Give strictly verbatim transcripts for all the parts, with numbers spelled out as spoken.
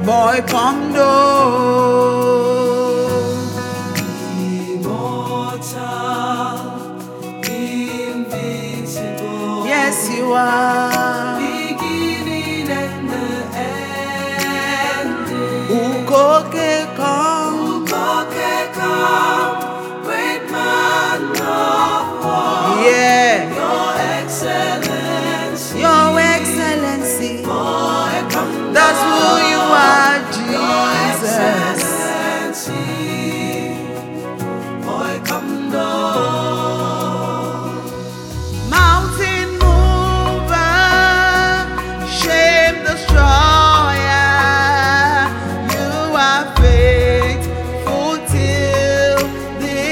boy come down. Immortal, invincible. Yes, you are. Beginning and the ending. Ukoke come. Ukoke come, great man of war. Yeah. Your Excellency. Your Excellency. Boy, come That's who you are, Your Jesus. Excellency. Boy, come down. Mountain mover, shame destroyer. You are faithful till the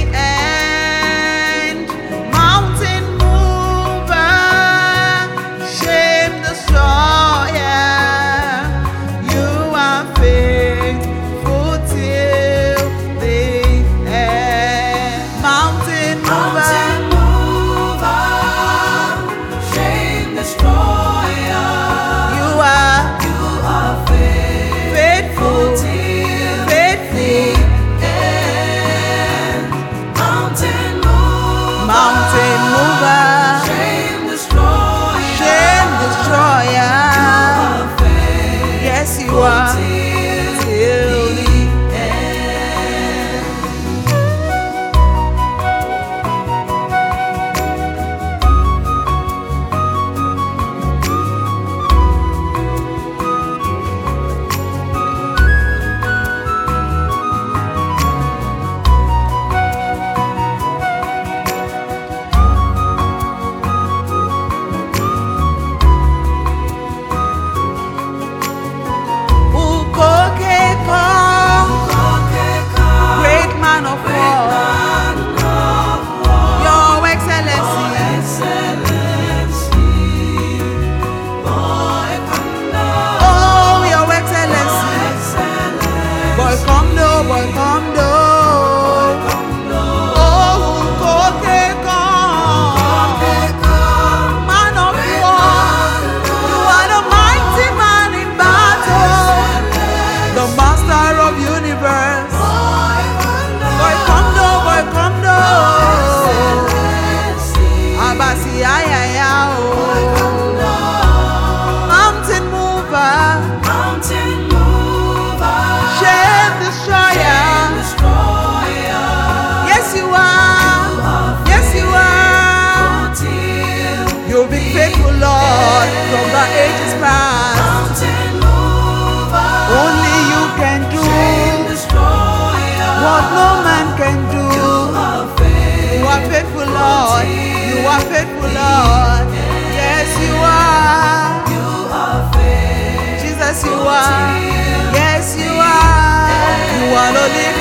end. Mountain mover, shame destroyer. You are faithful till the end. Mountain Mountain mover. mover, shame destroyer. You are You are faithful faithful, till faithful, the end. Mountain mover, mountain mover, shame destroyer. shame destroyer. Yes, you are till the Ukoke come, great man of war. Your Excellency, oh, Your Excellency. Boy, come down, boy, come down. Oh, Ukoke come, man of war. You are the mighty man in battle, the master of universe. Boy, come down, boy, come down. Abasi, ay, ay, ay, oh. Mountain mover, shame destroyer. Yes, you are. Yes, you are. You've been faithful, Lord, from the ages past. Only you can do what no man can do. You are faithful, Lord. You are faithful, Lord. Yes, you are. Jesus, you are. Yes, you are. You are the